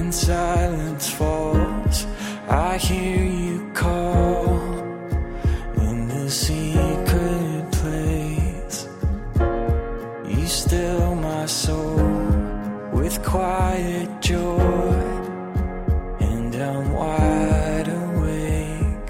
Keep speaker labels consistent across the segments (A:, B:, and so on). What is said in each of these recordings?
A: when silence falls, I hear you call in the secret place. You still my soul with quiet joy, and I'm wide awake.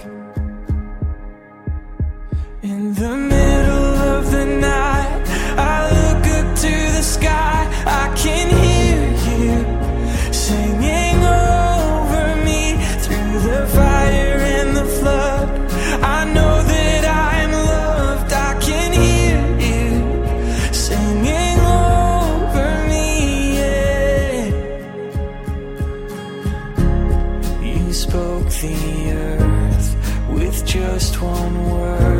A: In the middle of the night, I look up to the sky. I can hear you singing over me through the fire and the flood. I know that I'm loved. I can hear you singing over me, yeah. You spoke the earth with just one word.